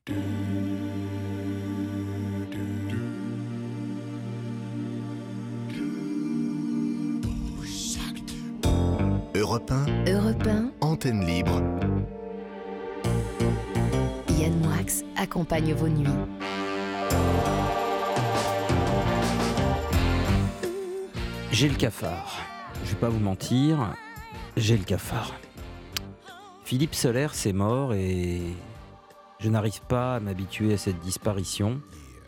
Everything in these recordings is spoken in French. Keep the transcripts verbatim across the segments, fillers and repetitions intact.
Europe un, Europe un, antenne libre. Yann Moix accompagne vos nuits. J'ai le cafard. Je vais pas vous mentir, j'ai le cafard. Philippe Solers est mort et je n'arrive pas à m'habituer à cette disparition.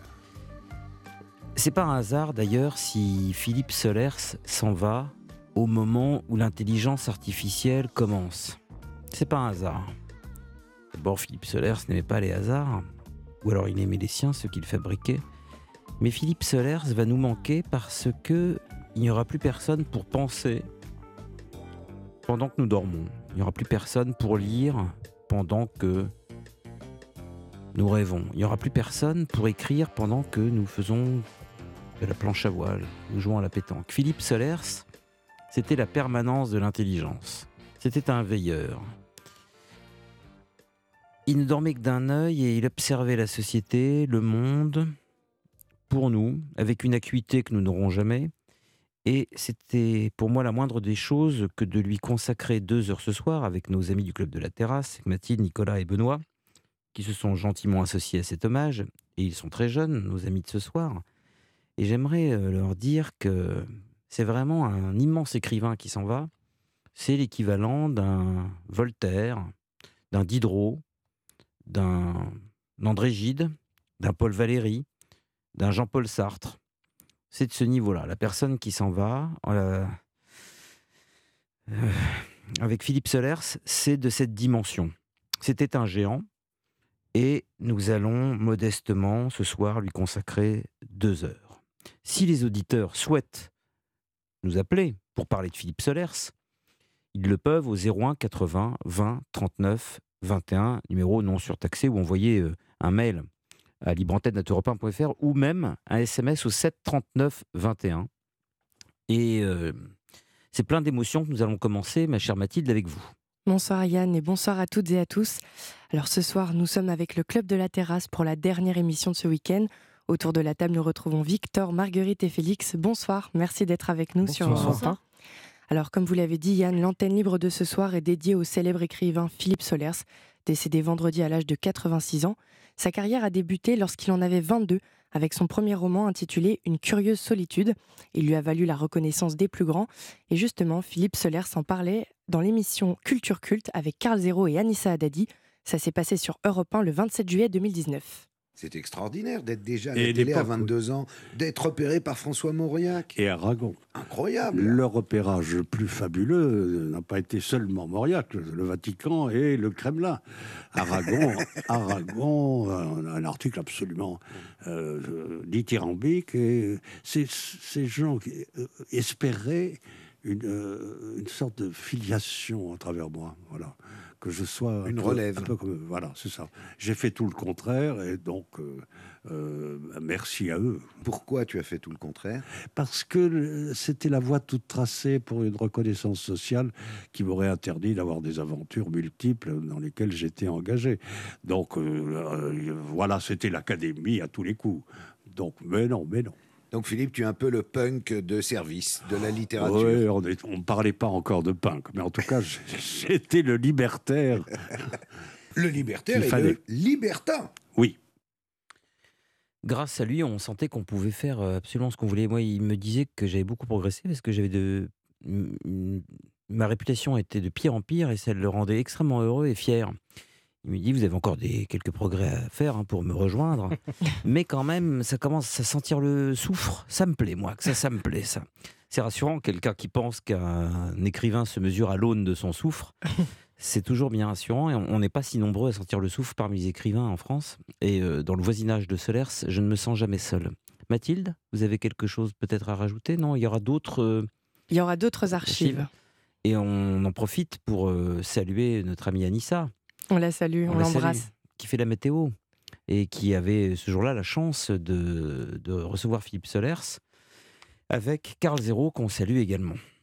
C'est pas un hasard d'ailleurs si Philippe Solers s'en va au moment où l'intelligence artificielle commence. C'est pas un hasard. D'abord, Philippe Solers n'aimait pas les hasards, ou alors il aimait les siens, ceux qu'il fabriquait. Mais Philippe Solers va nous manquer parce que il n'y aura plus personne pour penser pendant que nous dormons. Il n'y aura plus personne pour lire pendant que nous rêvons. Il n'y aura plus personne pour écrire pendant que nous faisons de la planche à voile, nous jouons à la pétanque. Philippe Solers, c'était la permanence de l'intelligence. C'était un veilleur. Il ne dormait que d'un œil et il observait la société, le monde, pour nous, avec une acuité que nous n'aurons jamais. Et c'était pour moi la moindre des choses que de lui consacrer deux heures ce soir avec nos amis du Club de la Terrasse, Mathilde, Nicolas et Benoît, qui se sont gentiment associés à cet hommage. Et ils sont très jeunes, nos amis de ce soir. Et j'aimerais leur dire que c'est vraiment un immense écrivain qui s'en va. C'est l'équivalent d'un Voltaire, d'un Diderot, d'un André Gide, d'un Paul Valéry, d'un Jean-Paul Sartre. C'est de ce niveau-là. La personne qui s'en va, euh, euh, avec Philippe Solers, c'est de cette dimension. C'était un géant, et nous allons modestement, ce soir, lui consacrer deux heures. Si les auditeurs souhaitent nous appeler pour parler de Philippe Solers, ils le peuvent au zéro un quatre-vingts vingt trente-neuf vingt et un, numéro non surtaxé, ou envoyer euh, un mail à libre antenne arobase europe un point f r ou même un S M S au sept trente-neuf vingt et un. Et euh, c'est plein d'émotions que nous allons commencer, ma chère Mathilde, avec vous. Bonsoir Yann et bonsoir à toutes et à tous. Alors ce soir, nous sommes avec le Club de la Terrasse pour la dernière émission de ce week-end. Autour de la table, nous retrouvons Victor, Marguerite et Félix. Bonsoir, merci d'être avec nous Bonsoir. sur Europe un. Alors comme vous l'avez dit Yann, l'antenne libre de ce soir est dédiée au célèbre écrivain Philippe Solers, décédé vendredi à l'âge de quatre-vingt-six ans. Sa carrière a débuté lorsqu'il en avait vingt-deux, avec son premier roman intitulé « Une curieuse solitude ». Il lui a valu la reconnaissance des plus grands. Et justement, Philippe Solers en parlait dans l'émission Culture Culte avec Karl Zéro et Anissa Haddadi. Ça s'est passé sur Europe un le vingt-sept juillet deux mille dix-neuf. C'est extraordinaire d'être déjà à Et la télé à l'époque, vingt-deux ans, d'être repéré par François Mauriac. Et Aragon. Incroyable. Le repérage le plus fabuleux n'a pas été seulement Mauriac, le Vatican et le Kremlin. Aragon, Aragon, un, un article absolument euh, dithyrambique. Et ces, ces gens qui euh, espéraient une, euh, une sorte de filiation à travers moi. Voilà. Que je sois une peu, relève. Un peu comme, voilà, c'est ça. J'ai fait tout le contraire et donc euh, euh, merci à eux. Pourquoi tu as fait tout le contraire ? Parce que c'était la voie toute tracée pour une reconnaissance sociale qui m'aurait interdit d'avoir des aventures multiples dans lesquelles j'étais engagé. Donc euh, euh, voilà, c'était l'académie à tous les coups. Donc, mais non, mais non. Donc Philippe, tu es un peu le punk de service, de la littérature. Oui, on ne parlait pas encore de punk, mais en tout cas, j'étais le libertaire. Le libertaire Il et fallait. le libertin. Oui. Grâce à lui, on sentait qu'on pouvait faire absolument ce qu'on voulait. Moi, il me disait que j'avais beaucoup progressé parce que j'avais de... ma réputation était de pire en pire et ça le rendait extrêmement heureux et fier. Il me dit, vous avez encore des, quelques progrès à faire hein, pour me rejoindre. Mais quand même, ça commence à sentir le soufre. Ça me plaît, moi, que ça, ça me plaît, ça. C'est rassurant, quelqu'un qui pense qu'un écrivain se mesure à l'aune de son soufre. C'est toujours bien rassurant. Et on n'est pas si nombreux à sentir le soufre parmi les écrivains en France. Et euh, dans le voisinage de Solers, je ne me sens jamais seul. Mathilde, vous avez quelque chose peut-être à rajouter ? Non, il y aura d'autres... Euh, il y aura d'autres archives. Et on en profite pour euh, saluer notre amie Anissa. On la salue, on, on l'embrasse. Salue, qui fait la météo et qui avait ce jour-là la chance de, de recevoir Philippe Solers avec Karl Zéro qu'on salue également.